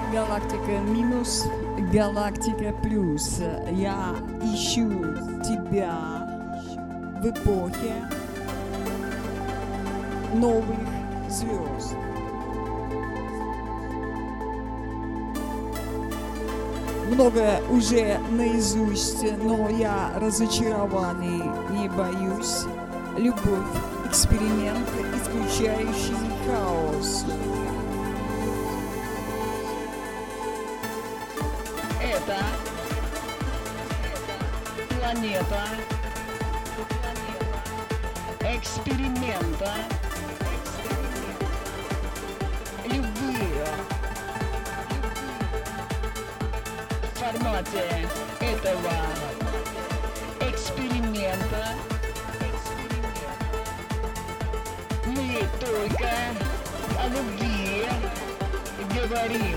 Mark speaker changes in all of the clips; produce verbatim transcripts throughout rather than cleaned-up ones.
Speaker 1: Галактика минус, галактика плюс. Я ищу тебя в эпохе новых звезд. Многое уже наизусть, но я разочарованный и боюсь. Любовь, эксперимент, исключающий хаос.
Speaker 2: Это планета эксперимента. Любые в формате этого эксперимента мы только о любви говорим.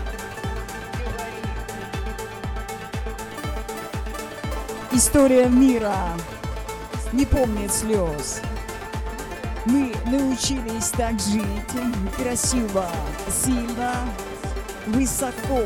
Speaker 1: История мира не помнит слез. Мы научились так жить красиво, сильно, высоко.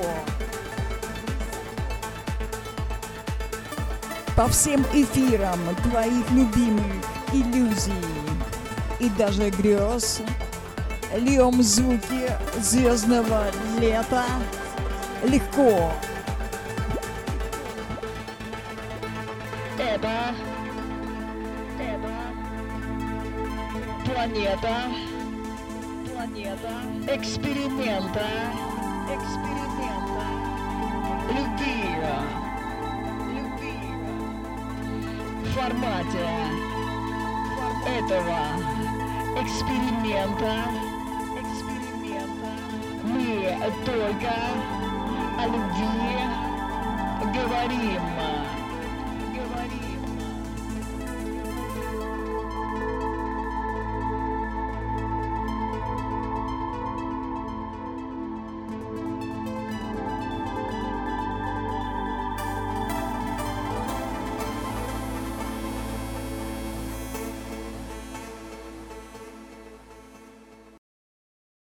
Speaker 1: По всем эфирам твоих любимых иллюзий и даже грез льем звуки звездного лета легко.
Speaker 2: Это, это планета, планета эксперимента, эксперимента, любви, любви в формате этого эксперимента, эксперимента мы только о любви говорим.